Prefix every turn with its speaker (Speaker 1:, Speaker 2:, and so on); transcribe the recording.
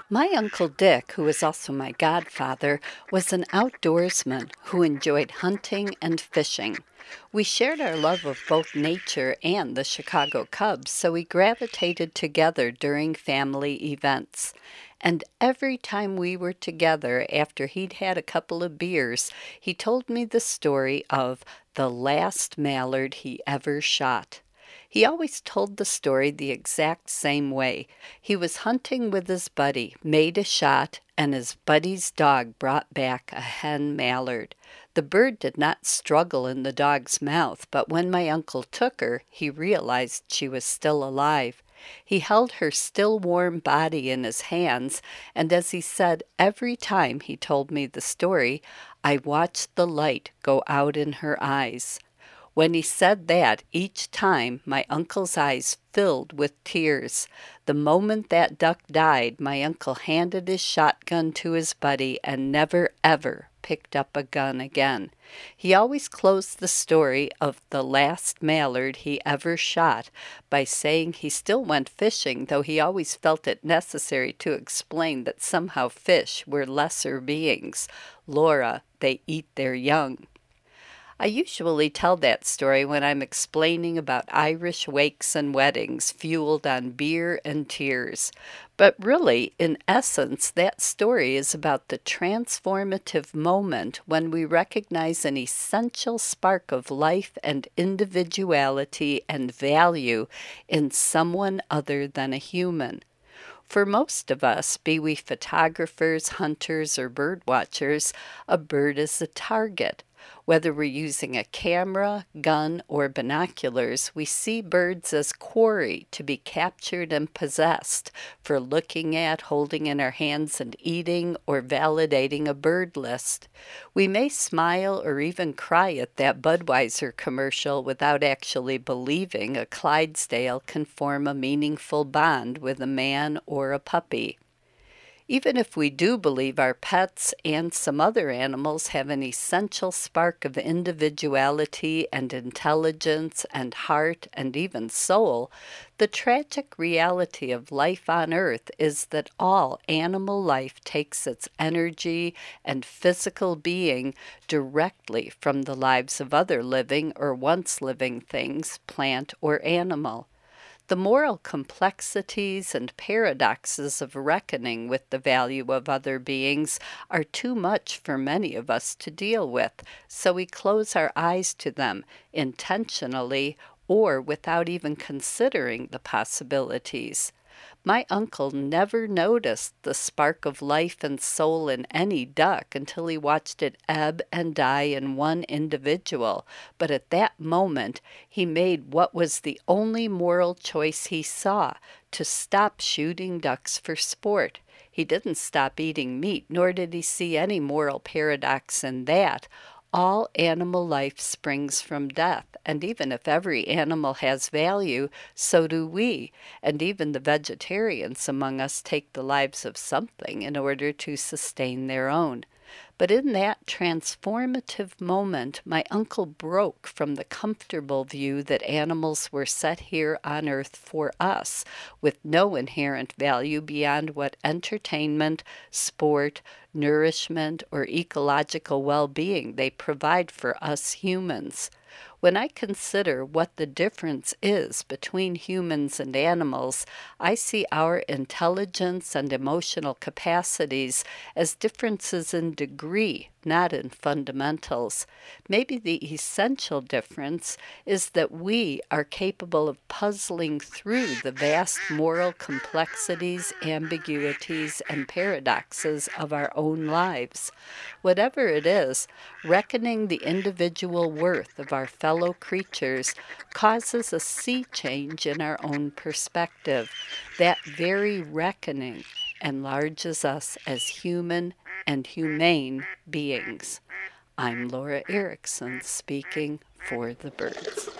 Speaker 1: My Uncle Dick, who was also my godfather, was an outdoorsman who enjoyed hunting and fishing. We shared our love of both nature and the Chicago Cubs, so we gravitated together during family events. And every time we were together after he'd had a couple of beers, he told me the story of the last mallard he ever shot. He always told the story the exact same way. He was hunting with his buddy, made a shot, and his buddy's dog brought back a hen mallard. The bird did not struggle in the dog's mouth, but when my uncle took her, he realized she was still alive. He held her still warm body in his hands, and as he said every time he told me the story, I watched the light go out in her eyes. When he said that, each time my uncle's eyes filled with tears. The moment that duck died, my uncle handed his shotgun to his buddy and never ever picked up a gun again. He always closed the story of the last mallard he ever shot by saying he still went fishing, though he always felt it necessary to explain that somehow fish were lesser beings. Laura, they eat their young. I usually tell that story when I'm explaining about Irish wakes and weddings fueled on beer and tears. But really, in essence, that story is about the transformative moment when we recognize an essential spark of life and individuality and value in someone other than a human. For most of us, be we photographers, hunters, or bird watchers, a bird is a target. Whether we're using a camera, gun, or binoculars, we see birds as quarry to be captured and possessed for looking at, holding in our hands, and eating or validating a bird list. We may smile or even cry at that Budweiser commercial without actually believing a Clydesdale can form a meaningful bond with a man or a puppy. Even if we do believe our pets and some other animals have an essential spark of individuality and intelligence and heart and even soul, the tragic reality of life on Earth is that all animal life takes its energy and physical being directly from the lives of other living or once living things, plant or animal. The moral complexities and paradoxes of reckoning with the value of other beings are too much for many of us to deal with, so we close our eyes to them intentionally or without even considering the possibilities. My uncle never noticed the spark of life and soul in any duck until he watched it ebb and die in one individual, but at that moment he made what was the only moral choice he saw: to stop shooting ducks for sport. He didn't stop eating meat, nor did he see any moral paradox in that. All animal life springs from death, and even if every animal has value, so do we, and even the vegetarians among us take the lives of something in order to sustain their own. But in that transformative moment, my uncle broke from the comfortable view that animals were set here on earth for us, with no inherent value beyond what entertainment, sport, nourishment, or ecological well-being they provide for us humans. When I consider what the difference is between humans and animals, I see our intelligence and emotional capacities as differences in degree, not in fundamentals. Maybe the essential difference is that we are capable of puzzling through the vast moral complexities, ambiguities, and paradoxes of our own lives. Whatever it is, reckoning the individual worth of our fellow creatures causes a sea change in our own perspective. That very reckoning enlarges us as human and humane beings. I'm Laura Erickson, speaking for the birds.